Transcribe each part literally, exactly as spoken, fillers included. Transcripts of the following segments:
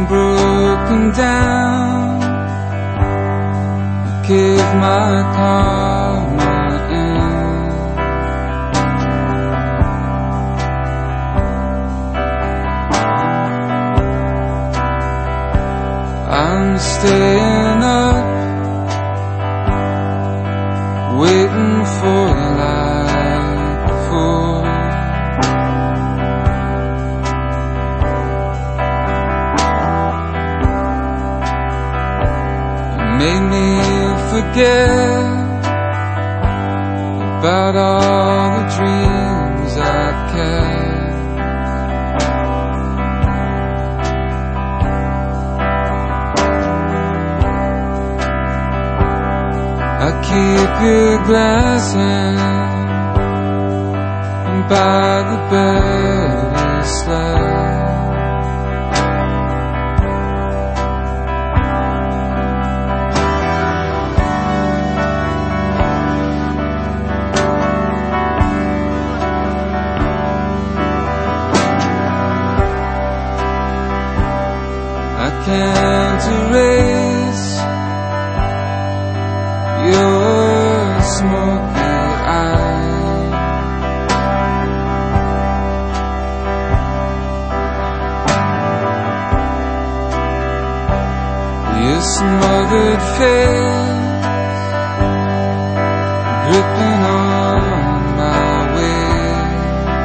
broken down, give my karma in. I'm staying up, waiting for you like before. Made me forget about all the dreams I'd kept. I keep your glass hand by the bed you slept. Can't erase your smoky eyes. Your smothered face gripping on my waist.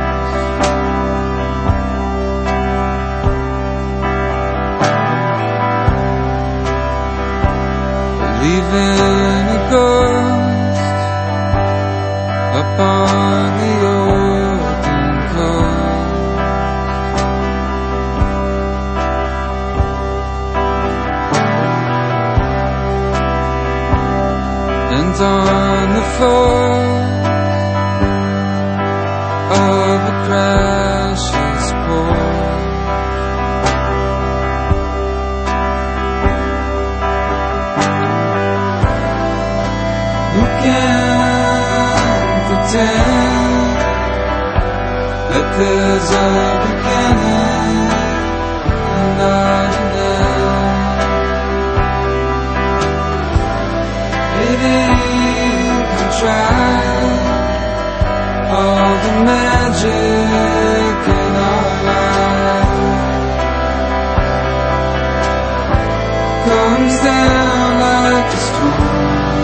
Leaving a ghost upon the open coast. And on the floor of a crash's port, can pretend that there's a beginning and not an end. Maybe you can try all the magic in our life comes down like a storm,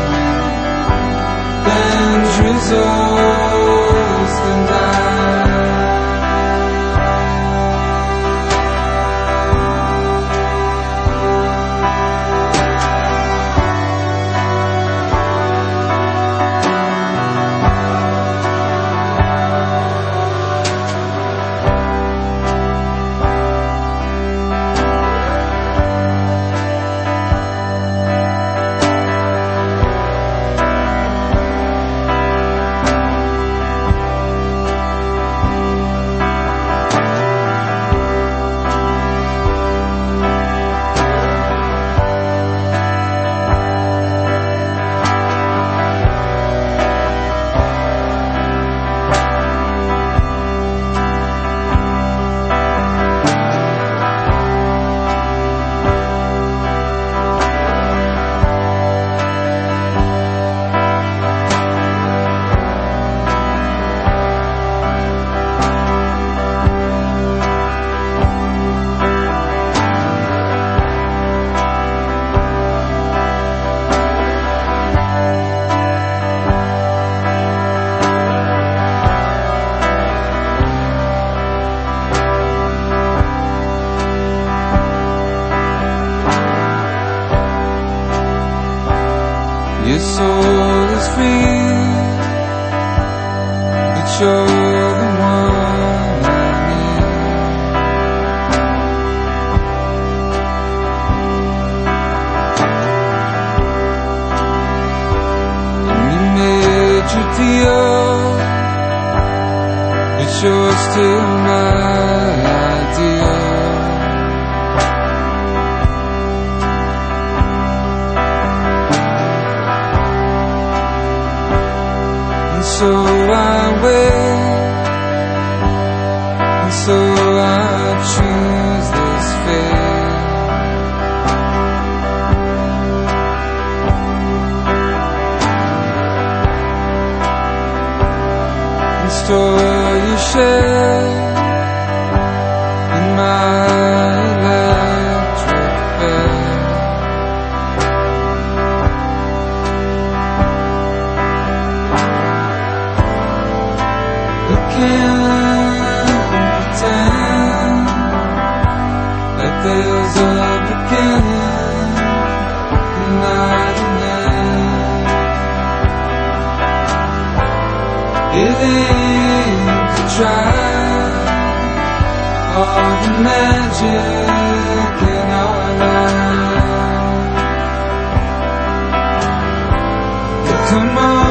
then drizzles and dies. Your soul is free, but you're the one I need. And you made your deal, but you're still my ideal. So I wait, and so I choose this fate. restore your share in my electric bed. We can't pretend that there's a beginning and not an end. It ain't to try all the magic in our lives. But come on.